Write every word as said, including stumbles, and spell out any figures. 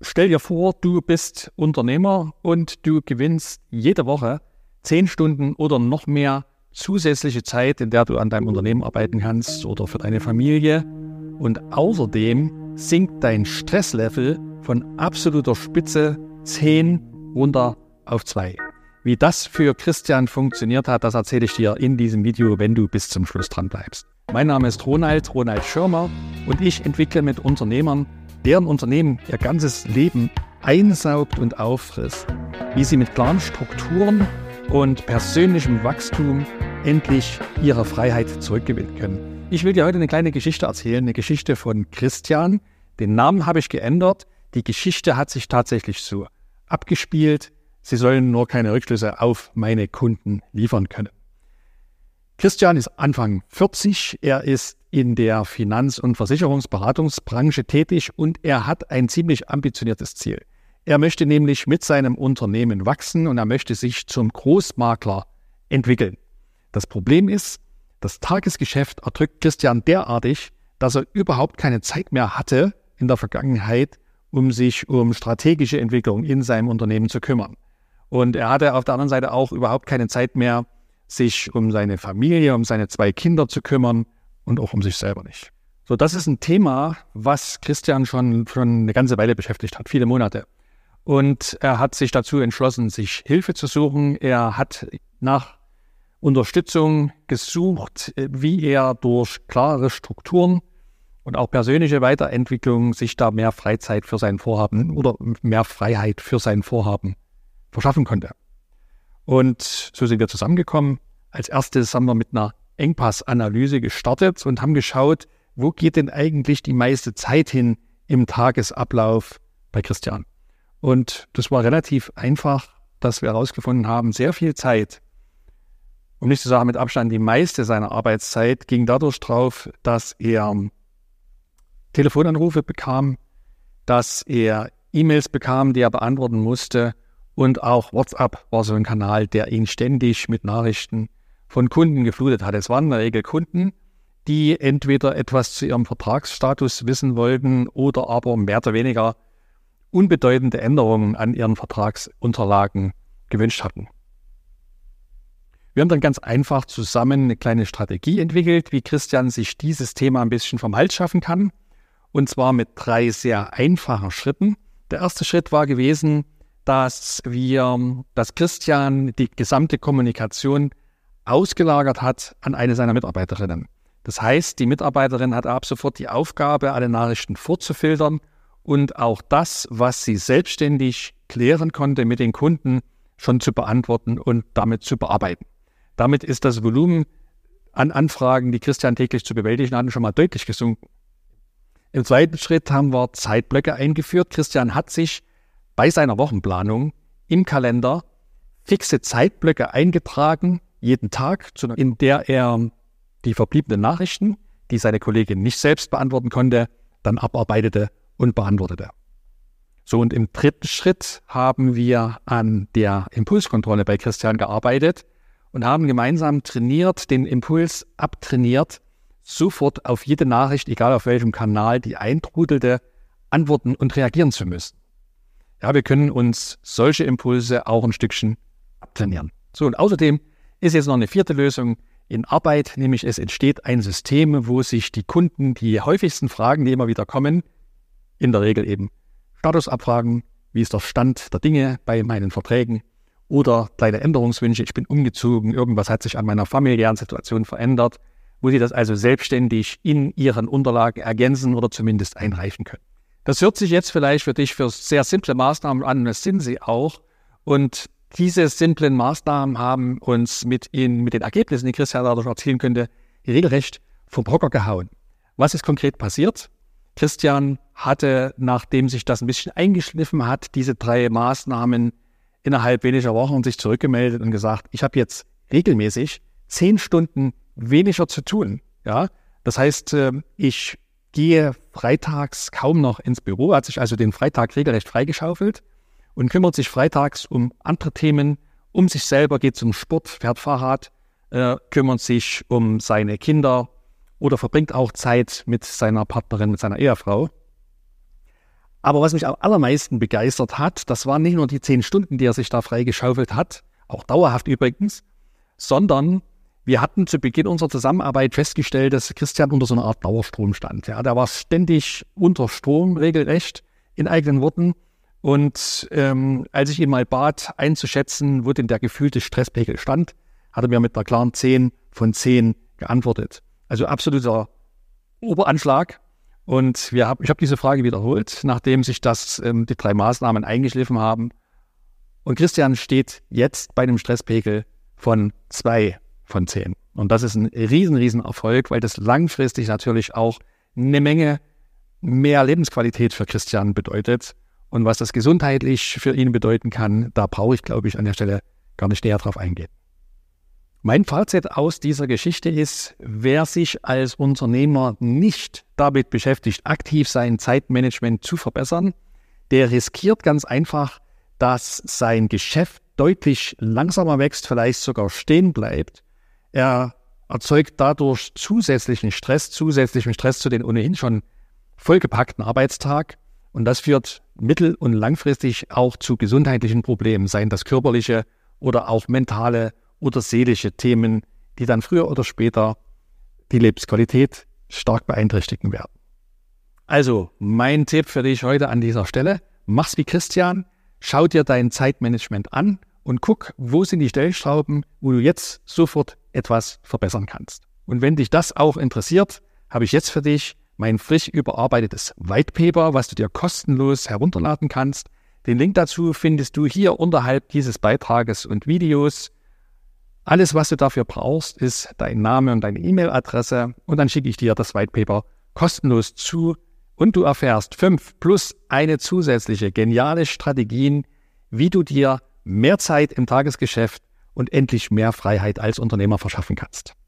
Stell dir vor, du bist Unternehmer und du gewinnst jede Woche zehn Stunden oder noch mehr zusätzliche Zeit, in der du an deinem Unternehmen arbeiten kannst oder für deine Familie. Und außerdem sinkt dein Stresslevel von absoluter Spitze zehn runter auf zwei. Wie das für Christian funktioniert hat, das erzähle ich dir in diesem Video, wenn du bis zum Schluss dran bleibst. Mein Name ist Ronald, Ronald Schirmer, und ich entwickle mit Unternehmern, deren Unternehmen ihr ganzes Leben einsaugt und auffrisst, wie sie mit klaren Strukturen und persönlichem Wachstum endlich ihre Freiheit zurückgewinnen können. Ich will dir heute eine kleine Geschichte erzählen, eine Geschichte von Christian. Den Namen habe ich geändert. Die Geschichte hat sich tatsächlich so abgespielt. Sie sollen nur keine Rückschlüsse auf meine Kunden liefern können. Christian ist Anfang vierzig. Er ist in der Finanz- und Versicherungsberatungsbranche tätig und er hat ein ziemlich ambitioniertes Ziel. Er möchte nämlich mit seinem Unternehmen wachsen und er möchte sich zum Großmakler entwickeln. Das Problem ist, das Tagesgeschäft erdrückt Christian derartig, dass er überhaupt keine Zeit mehr hatte in der Vergangenheit, um sich um strategische Entwicklung in seinem Unternehmen zu kümmern. Und er hatte auf der anderen Seite auch überhaupt keine Zeit mehr, sich um seine Familie, um seine zwei Kinder zu kümmern und auch um sich selber nicht. So, das ist ein Thema, was Christian schon, schon eine ganze Weile beschäftigt hat, viele Monate. Und er hat sich dazu entschlossen, sich Hilfe zu suchen. Er hat nach Unterstützung gesucht, wie er durch klare Strukturen und auch persönliche Weiterentwicklung sich da mehr Freizeit für sein Vorhaben oder mehr Freiheit für sein Vorhaben verschaffen konnte. Und so sind wir zusammengekommen. Als erstes haben wir mit einer Engpassanalyse gestartet und haben geschaut, wo geht denn eigentlich die meiste Zeit hin im Tagesablauf bei Christian. Und das war relativ einfach, dass wir herausgefunden haben, sehr viel Zeit, um nicht zu sagen mit Abstand die meiste seiner Arbeitszeit, ging dadurch drauf, dass er Telefonanrufe bekam, dass er E-Mails bekam, die er beantworten musste, und auch WhatsApp war so ein Kanal, der ihn ständig mit Nachrichten von Kunden geflutet hat. Es waren in der Regel Kunden, die entweder etwas zu ihrem Vertragsstatus wissen wollten oder aber mehr oder weniger unbedeutende Änderungen an ihren Vertragsunterlagen gewünscht hatten. Wir haben dann ganz einfach zusammen eine kleine Strategie entwickelt, wie Christian sich dieses Thema ein bisschen vom Hals schaffen kann. Und zwar mit drei sehr einfachen Schritten. Der erste Schritt war gewesen, dass wir, dass Christian die gesamte Kommunikation ausgelagert hat an eine seiner Mitarbeiterinnen. Das heißt, die Mitarbeiterin hat ab sofort die Aufgabe, alle Nachrichten vorzufiltern und auch das, was sie selbstständig klären konnte mit den Kunden, schon zu beantworten und damit zu bearbeiten. Damit ist das Volumen an Anfragen, die Christian täglich zu bewältigen hatte, schon mal deutlich gesunken. Im zweiten Schritt haben wir Zeitblöcke eingeführt. Christian hat sich bei seiner Wochenplanung im Kalender fixe Zeitblöcke eingetragen, jeden Tag, in der er die verbliebenen Nachrichten, die seine Kollegin nicht selbst beantworten konnte, dann abarbeitete und beantwortete. So, und im dritten Schritt haben wir an der Impulskontrolle bei Christian gearbeitet und haben gemeinsam trainiert, den Impuls abtrainiert, sofort auf jede Nachricht, egal auf welchem Kanal die eintrudelte, antworten und reagieren zu müssen. Ja, wir können uns solche Impulse auch ein Stückchen abtrainieren. So, und außerdem ist jetzt noch eine vierte Lösung in Arbeit, nämlich es entsteht ein System, wo sich die Kunden die häufigsten Fragen, die immer wieder kommen, in der Regel eben Statusabfragen, wie ist der Stand der Dinge bei meinen Verträgen oder kleine Änderungswünsche, ich bin umgezogen, irgendwas hat sich an meiner familiären Situation verändert, wo sie das also selbstständig in ihren Unterlagen ergänzen oder zumindest einreichen können. Das hört sich jetzt vielleicht für dich für sehr simple Maßnahmen an, und das sind sie auch. Und diese simplen Maßnahmen haben uns mit, in, mit den Ergebnissen, die Christian dadurch erzielen könnte, regelrecht vom Hocker gehauen. Was ist konkret passiert? Christian hatte, nachdem sich das ein bisschen eingeschliffen hat, diese drei Maßnahmen innerhalb weniger Wochen sich zurückgemeldet und gesagt, ich habe jetzt regelmäßig zehn Stunden weniger zu tun. Ja? Das heißt, ich gehe freitags kaum noch ins Büro, hat sich also den Freitag regelrecht freigeschaufelt und kümmert sich freitags um andere Themen, um sich selber, geht zum Sport, fährt Fahrrad, äh, kümmert sich um seine Kinder oder verbringt auch Zeit mit seiner Partnerin, mit seiner Ehefrau. Aber was mich am allermeisten begeistert hat, das waren nicht nur die zehn Stunden, die er sich da freigeschaufelt hat, auch dauerhaft übrigens, sondern wir hatten zu Beginn unserer Zusammenarbeit festgestellt, dass Christian unter so einer Art Dauerstrom stand. Ja, der war ständig unter Strom, regelrecht, in eigenen Worten. Und ähm, als ich ihn mal bat, einzuschätzen, wo denn der gefühlte Stresspegel stand, hat er mir mit einer klaren zehn von zehn geantwortet. Also absoluter Oberanschlag. Und wir hab, ich habe diese Frage wiederholt, nachdem sich das, ähm, die drei Maßnahmen eingeschliffen haben. Und Christian steht jetzt bei einem Stresspegel von zwei von zehn. Und das ist ein riesen, riesen Erfolg, weil das langfristig natürlich auch eine Menge mehr Lebensqualität für Christian bedeutet. Und was das gesundheitlich für ihn bedeuten kann, da brauche ich, glaube ich, an der Stelle gar nicht näher drauf eingehen. Mein Fazit aus dieser Geschichte ist, wer sich als Unternehmer nicht damit beschäftigt, aktiv sein Zeitmanagement zu verbessern, der riskiert ganz einfach, dass sein Geschäft deutlich langsamer wächst, vielleicht sogar stehen bleibt. Er erzeugt dadurch zusätzlichen Stress, zusätzlichen Stress zu den ohnehin schon vollgepackten Arbeitstag. Und das führt mittel- und langfristig auch zu gesundheitlichen Problemen, seien das körperliche oder auch mentale oder seelische Themen, die dann früher oder später die Lebensqualität stark beeinträchtigen werden. Also mein Tipp für dich heute an dieser Stelle, mach's wie Christian, schau dir dein Zeitmanagement an und guck, wo sind die Stellschrauben, wo du jetzt sofort etwas verbessern kannst. Und wenn dich das auch interessiert, habe ich jetzt für dich mein frisch überarbeitetes White Paper, was du dir kostenlos herunterladen kannst. Den Link dazu findest du hier unterhalb dieses Beitrages und Videos. Alles, was du dafür brauchst, ist dein Name und deine E-Mail-Adresse und dann schicke ich dir das White Paper kostenlos zu und du erfährst fünf plus eine zusätzliche geniale Strategien, wie du dir mehr Zeit im Tagesgeschäft und endlich mehr Freiheit als Unternehmer verschaffen kannst.